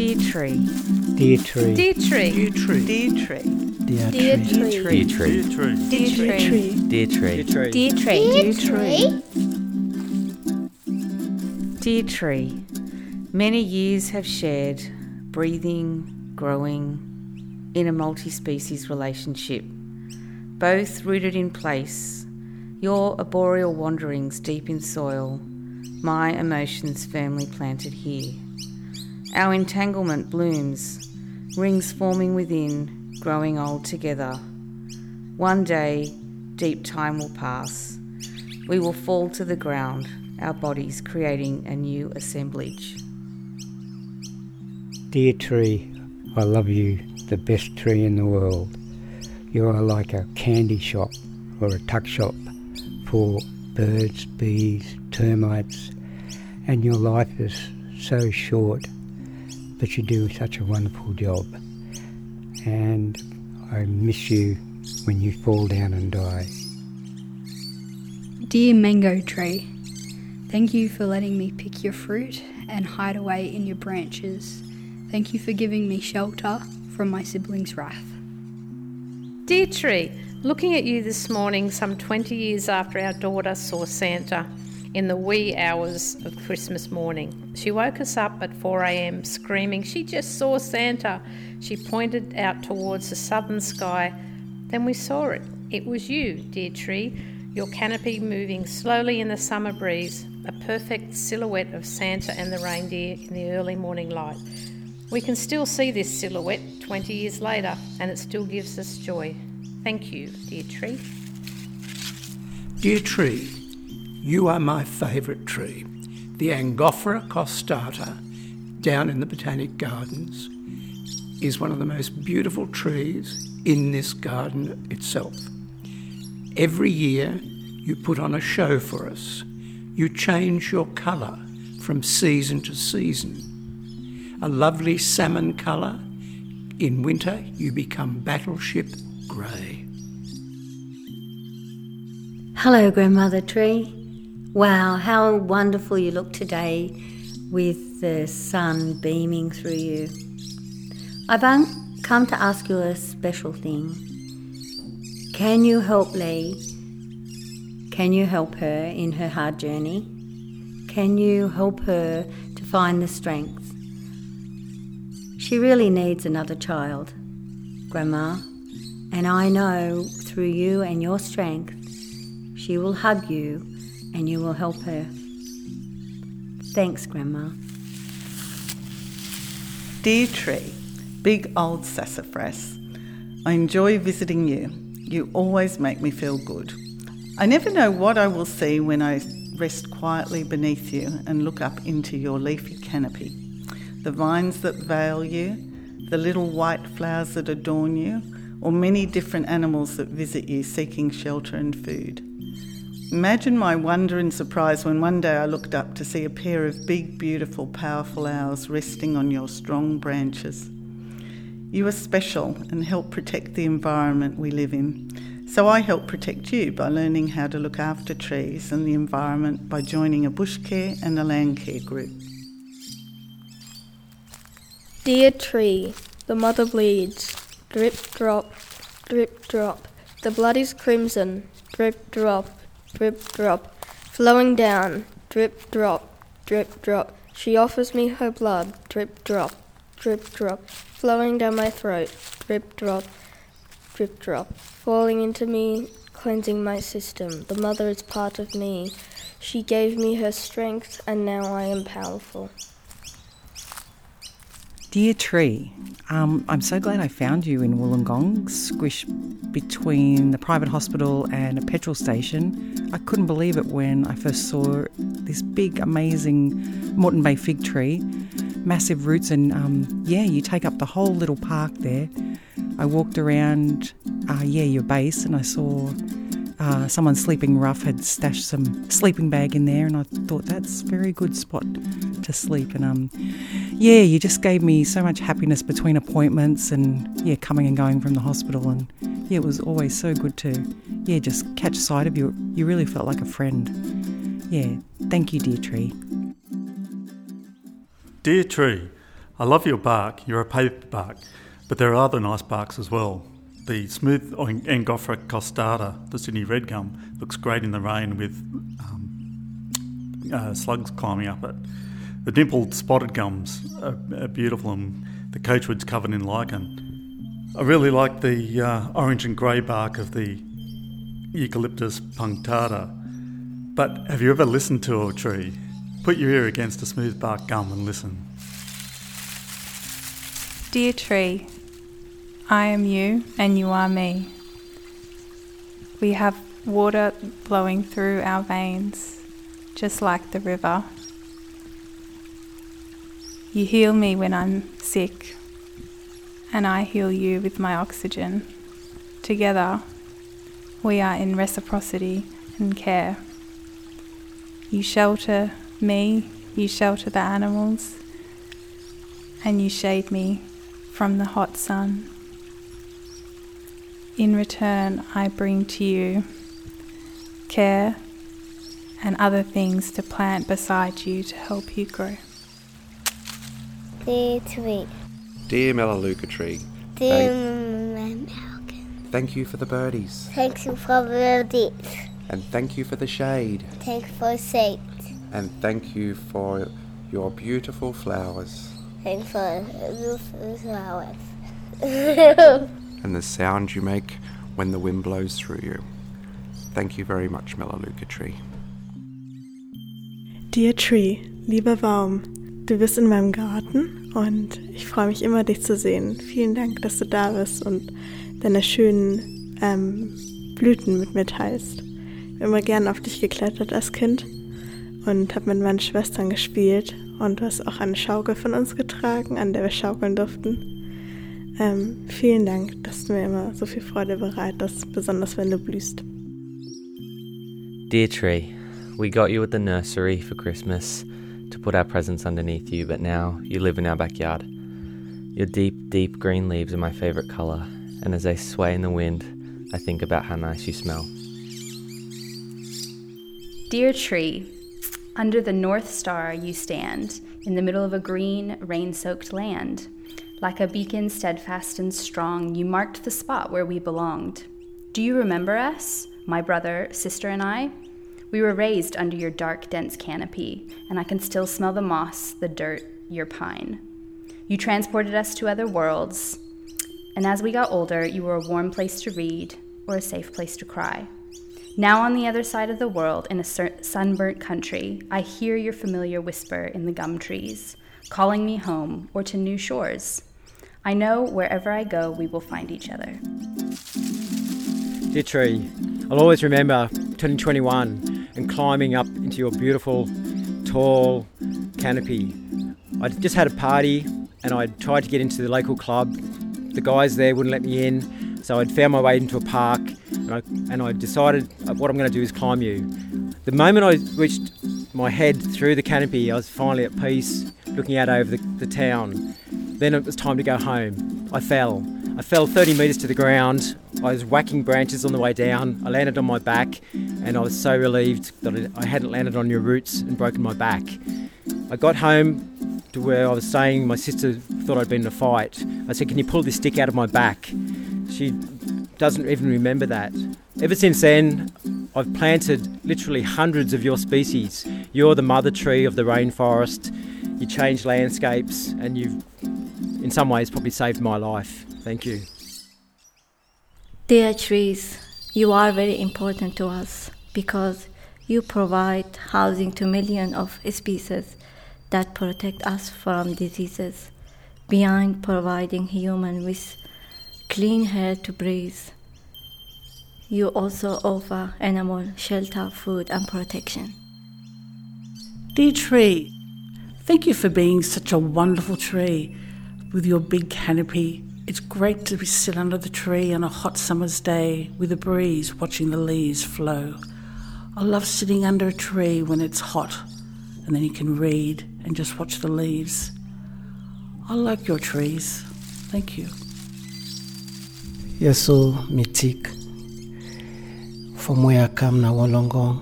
Dear tree. Dear tree. Dear tree. Dear tree. Dear tree. Dear Dear tree. tree. Dear tree. Dear tree. Dear tree. Dear tree. Dear tree. Dear tree. Many years have shared, breathing, growing in a multi-species relationship, both rooted in place, your arboreal wanderings deep in soil, my emotions firmly planted here. Our entanglement blooms, rings forming within, growing old together. One day, deep time will pass. We will fall to the ground, our bodies creating a new assemblage. Dear tree, I love you, the best tree in the world. You are like a candy shop or a tuck shop for birds, bees, termites, and your life is so short, but you do such a wonderful job. And I miss you when you fall down and die. Dear mango tree, thank you for letting me pick your fruit and hide away in your branches. Thank you for giving me shelter from my siblings' wrath. Dear tree, looking at you this morning, some 20 years after our daughter saw Santa in the wee hours of Christmas morning. She woke us up at 4 a.m. screaming, she just saw Santa. She pointed out towards the southern sky. Then we saw it. It was you, dear tree, your canopy moving slowly in the summer breeze, a perfect silhouette of Santa and the reindeer in the early morning light. We can still see this silhouette 20 years later, and it still gives us joy. Thank you, dear tree. Dear tree, you are my favourite tree. The Angophora costata down in the Botanic Gardens is one of the most beautiful trees in this garden itself. Every year you put on a show for us. You change your colour from season to season. A lovely salmon colour. In winter you become battleship grey. Hello, Grandmother Tree. Wow, how wonderful you look today with the sun beaming through you. I've come to ask you a special thing. Can you help Lee? Can you help her in her hard journey? Can you help her to find the strength? She really needs another child, Grandma, and I know through you and your strength, she will hug you and you will help her. Thanks, Grandma. Dear tree, big old sassafras, I enjoy visiting you. You always make me feel good. I never know what I will see when I rest quietly beneath you and look up into your leafy canopy. The vines that veil you, the little white flowers that adorn you, or many different animals that visit you seeking shelter and food. Imagine my wonder and surprise when one day I looked up to see a pair of big, beautiful, powerful owls resting on your strong branches. You are special and help protect the environment we live in. So I help protect you by learning how to look after trees and the environment by joining a bush care and a land care group. Dear tree, the mother bleeds. Drip, drop, drip, drop. The blood is crimson. Drip, drop. Drip, drop, flowing down, drip, drop, drip, drop. She offers me her blood, drip, drop, flowing down my throat, drip, drop, falling into me, cleansing my system. The mother is part of me. She gave me her strength, and now I am powerful. Dear tree, I'm so glad I found you in Wollongong, squished between the private hospital and a petrol station. I couldn't believe it when I first saw this big, amazing Moreton Bay fig tree, massive roots, and you take up the whole little park there. I walked around, your base, and I saw someone sleeping rough had stashed some sleeping bag in there, and I thought that's a very good spot to sleep. And you just gave me so much happiness between appointments and coming and going from the hospital, and it was always so good to just catch sight of you. You really felt like a friend. Thank you, dear tree. Dear tree, I love your bark. You're a paper bark, but there are other nice barks as well. The smooth Angophora costata, the Sydney red gum, looks great in the rain with slugs climbing up it. The dimpled spotted gums are beautiful, and the coachwood's covered in lichen. I really like the orange and grey bark of the Eucalyptus punctata. But have you ever listened to a tree? Put your ear against a smooth bark gum and listen. Dear tree, I am you and you are me. We have water flowing through our veins, just like the river. You heal me when I'm sick, and I heal you with my oxygen. Together, we are in reciprocity and care. You shelter me, you shelter the animals, and you shade me from the hot sun. In return, I bring to you care and other things to plant beside you to help you grow. Dear tree. Dear Melaleuca tree. Dear Malcolm. Thank you for the birdies. Thank you for the birdies. And thank you for the shade. Thank you for the shade. And thank you for your beautiful flowers. Thank you for beautiful flowers. And the sound you make when the wind blows through you. Thank you very much, Melaleuca tree. Dear Tree, lieber Baum, du bist in meinem Garten und ich freue mich immer, dich zu sehen. Vielen Dank, dass du da bist und deine schönen Blüten mit mir teilst. Ich bin immer gern auf dich geklettert als Kind und habe mit meinen Schwestern gespielt und du hast auch eine Schaukel von uns getragen, an der wir schaukeln durften. Vielen Dank, dass du mir immer so viel Freude bereitest, besonders wenn du blühst. Dear Tree, we got you at the nursery for Christmas to put our presents underneath you, but now you live in our backyard. Your deep, deep green leaves are my favourite colour, and as they sway in the wind, I think about how nice you smell. Dear Tree, under the North Star you stand, in the middle of a green, rain-soaked land. Like a beacon steadfast and strong, you marked the spot where we belonged. Do you remember us, my brother, sister, and I? We were raised under your dark, dense canopy, and I can still smell the moss, the dirt, your pine. You transported us to other worlds, and as we got older, you were a warm place to read or a safe place to cry. Now on the other side of the world, in a sunburnt country, I hear your familiar whisper in the gum trees, calling me home or to new shores. I know wherever I go, we will find each other. Dear Tree, I'll always remember 2021 and climbing up into your beautiful, tall canopy. I just had a party and I tried to get into the local club. The guys there wouldn't let me in, so I'd found my way into a park and I decided what I'm going to do is climb you. The moment I reached my head through the canopy, I was finally at peace, looking out over the town. Then it was time to go home. I fell 30 metres to the ground. I was whacking branches on the way down. I landed on my back and I was so relieved that I hadn't landed on your roots and broken my back. I got home to where I was staying. My sister thought I'd been in a fight. I said, "Can you pull this stick out of my back?" She doesn't even remember that. Ever since then, I've planted literally hundreds of your species. You're the mother tree of the rainforest. You change landscapes and you've, in some ways, probably saved my life. Thank you. Dear trees, you are very important to us because you provide housing to millions of species that protect us from diseases, beyond providing humans with clean air to breathe. You also offer animal shelter, food, and protection. Dear tree, thank you for being such a wonderful tree with your big canopy. It's great to sit under the tree on a hot summer's day with a breeze watching the leaves flow. I love sitting under a tree when it's hot and then you can read and just watch the leaves. I like your trees. Thank you. You're so mythic. From where I come now, Wollongong,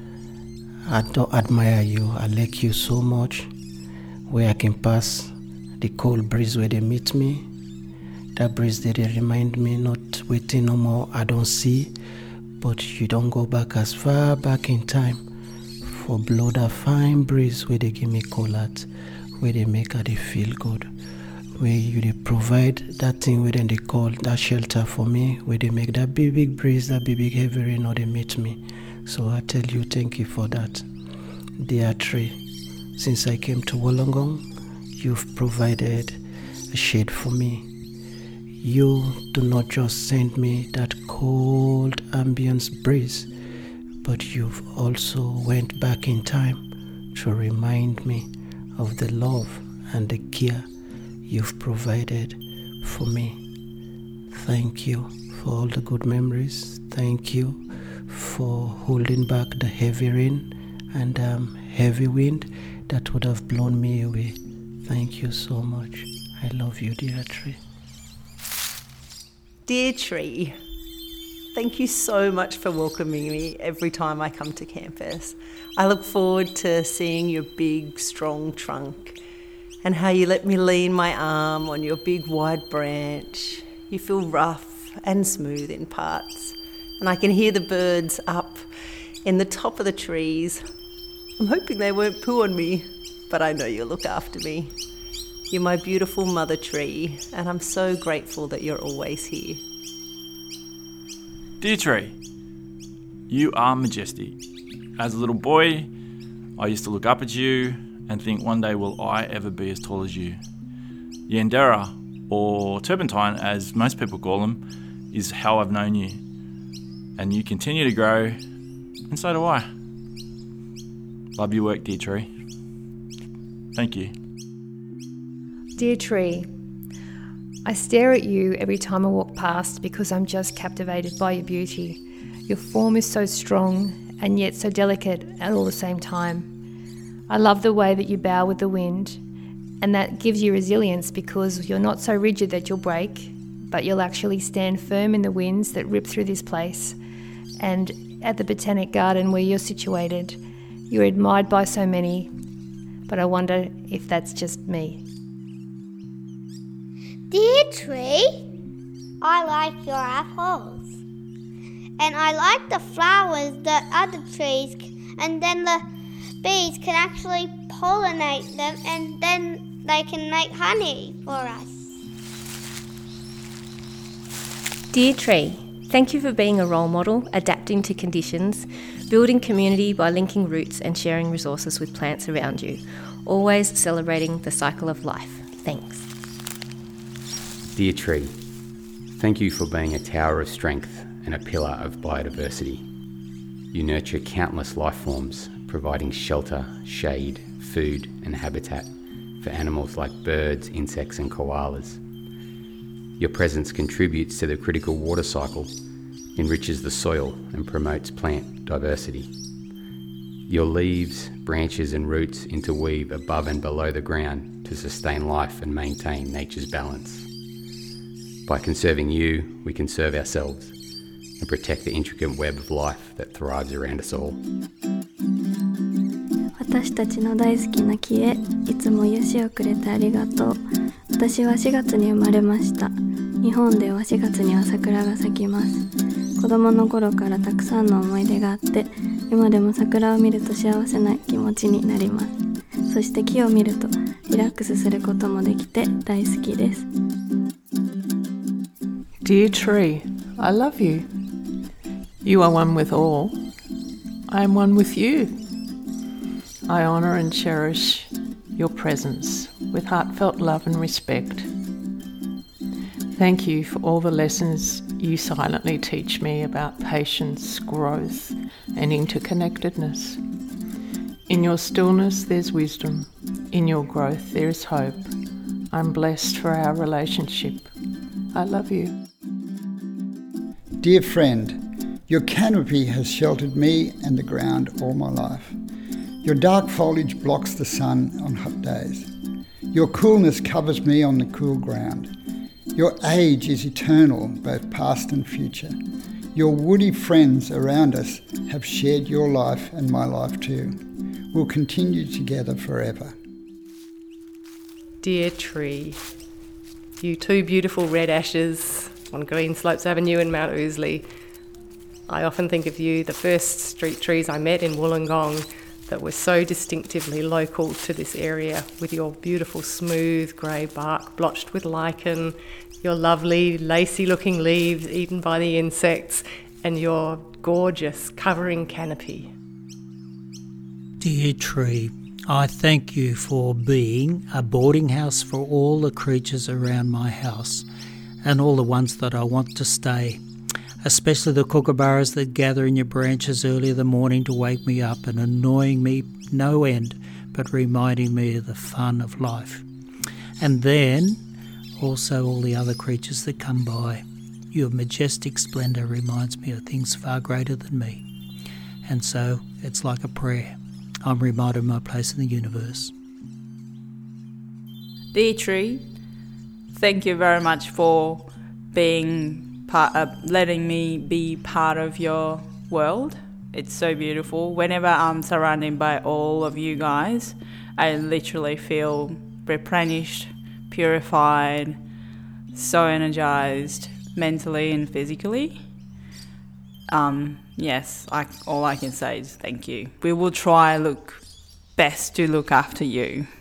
I don't admire you. I like you so much. Where I can pass the cold breeze where they meet me. That breeze that they remind me not waiting no more, I don't see. But you don't go back as far back in time for blow that fine breeze where they give me cold heart, where they make her they feel good, where you they provide that thing where they call that shelter for me, where they make that big breeze, that big heavy rain, or they meet me. So I tell you, thank you for that. Dear tree, since I came to Wollongong, you've provided a shade for me. You do not just send me that cold ambience breeze, but you've also went back in time to remind me of the love and the care you've provided for me. Thank you for all the good memories. Thank you for holding back the heavy rain and heavy wind that would have blown me away. Thank you so much. I love you, dear tree. Dear tree, thank you so much for welcoming me every time I come to campus. I look forward to seeing your big, strong trunk and how you let me lean my arm on your big, wide branch. You feel rough and smooth in parts, and I can hear the birds up in the top of the trees. I'm hoping they won't poo on me, but I know you'll look after me. You're my beautiful mother tree, and I'm so grateful that you're always here. Dear tree, you are majestic. As a little boy, I used to look up at you and think, one day will I ever be as tall as you. Yandera, or Turpentine as most people call them, is how I've known you. And you continue to grow, and so do I. Love your work, dear tree. Thank you. Dear tree, I stare at you every time I walk past because I'm just captivated by your beauty. Your form is so strong and yet so delicate at all the same time. I love the way that you bow with the wind, and that gives you resilience because you're not so rigid that you'll break, but you'll actually stand firm in the winds that rip through this place. And at the Botanic Garden where you're situated, you're admired by so many, but I wonder if that's just me. Dear tree, I like your apples. And I like the flowers that other trees, and then the bees can actually pollinate them, and then they can make honey for us. Dear tree, thank you for being a role model, adapting to conditions, building community by linking roots and sharing resources with plants around you, always celebrating the cycle of life. Thanks. Dear tree, thank you for being a tower of strength and a pillar of biodiversity. You nurture countless life forms, providing shelter, shade, food and habitat for animals like birds, insects and koalas. Your presence contributes to the critical water cycle, enriches the soil and promotes plant diversity. Your leaves, branches and roots interweave above and below the ground to sustain life and maintain nature's balance. By conserving you, we conserve ourselves and protect the intricate web of life that thrives around us all. 私たちの大好きな木へいつも癒しをくれてありがとう。私は4月に生まれました。日本では4月には桜が咲きます。子供の頃からたくさんの思い出があって、今でも桜を見ると幸せな気持ちになります。そして木を見るとリラックスすることもできて大好きです。 Dear tree, I love you. You are one with all. I am one with you. I honour and cherish your presence with heartfelt love and respect. Thank you for all the lessons you silently teach me about patience, growth, and interconnectedness. In your stillness there's wisdom. In your growth there is hope. I'm blessed for our relationship. I love you. Dear friend, your canopy has sheltered me and the ground all my life. Your dark foliage blocks the sun on hot days. Your coolness covers me on the cool ground. Your age is eternal, both past and future. Your woody friends around us have shared your life and my life too. We'll continue together forever. Dear tree, you two beautiful red ashes on Green Slopes Avenue in Mount Ousley. I often think of you, the first street trees I met in Wollongong that were so distinctively local to this area, with your beautiful smooth grey bark blotched with lichen, your lovely lacy looking leaves eaten by the insects, and your gorgeous covering canopy. Dear tree, I thank you for being a boarding house for all the creatures around my house and all the ones that I want to stay, especially the kookaburras that gather in your branches early in the morning to wake me up and annoying me no end, but reminding me of the fun of life. And then also all the other creatures that come by. Your majestic splendour reminds me of things far greater than me. And so it's like a prayer. I'm reminded of my place in the universe. Dear tree, thank you very much for being letting me be part of your world. It's so beautiful. Whenever I'm surrounded by all of you guys, I literally feel replenished, purified, so energized mentally and physically. Yes, all I can say is thank you. We will try best to look after you.